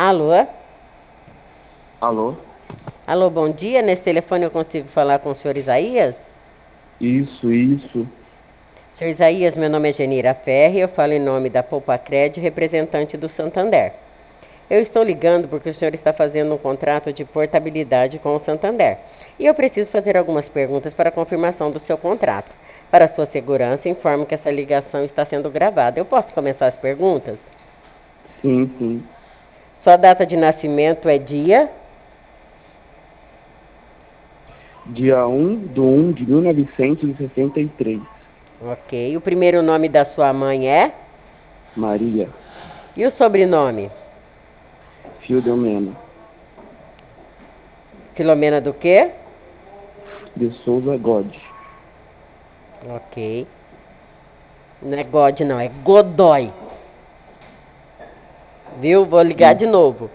Alô? Alô? Alô, bom dia. Nesse telefone eu consigo falar com o senhor Isaías? Isso. Senhor Isaías, meu nome é Genira Ferri, eu falo em nome da Poupacred, representante do Santander. Eu estou ligando porque o senhor está fazendo um contrato de portabilidade com o Santander. E eu preciso fazer algumas perguntas para confirmação do seu contrato. Para sua segurança, informo que essa ligação está sendo gravada. Eu posso começar as perguntas? Sim. Sua data de nascimento é dia? Dia 1/1 de 1963. Ok. O primeiro nome da sua mãe é? Maria E o sobrenome? Fildomena Filomena do quê? de Souza God. Ok. Não é God, não, é Godoy. Viu? Vou ligar de Isso. novo.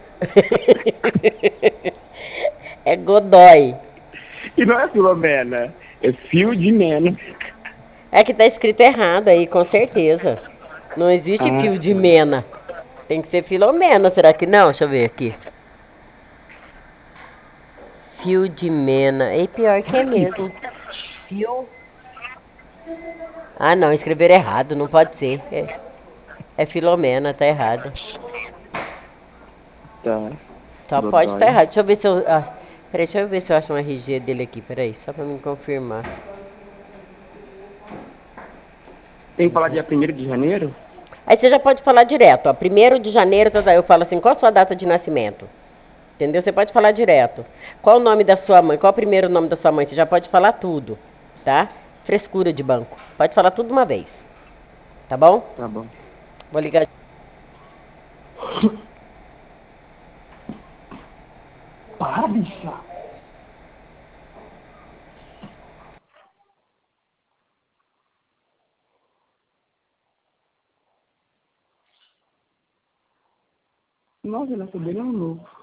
É Godoy. E não é Filomena, é Fio de Mena. É que tá escrito errado aí, com certeza. Não existe Ah, fio de mena. Tem que ser Filomena, será que não? Deixa eu ver aqui. Fio de mena. E pior que é mesmo. Fio. Ah, não, escreveram errado, não pode ser. É Filomena, tá errado. tá. Só pode estar Godoy. errado. Deixa eu ver se eu. Peraí, deixa eu ver se eu acho um RG dele aqui. Peraí, só pra me confirmar. Tem que falar dia 1º de janeiro? Aí você já pode falar direto, ó. 1º de janeiro, eu falo assim, qual a sua data de nascimento? Entendeu? Você pode falar direto. Qual o nome da sua mãe? Qual o primeiro nome da sua mãe? Você já pode falar tudo, tá? Frescura de banco. Pode falar tudo de uma vez, tá bom? Tá bom. Vou ligar. Para, bicha. Nossa, ele é bem novo.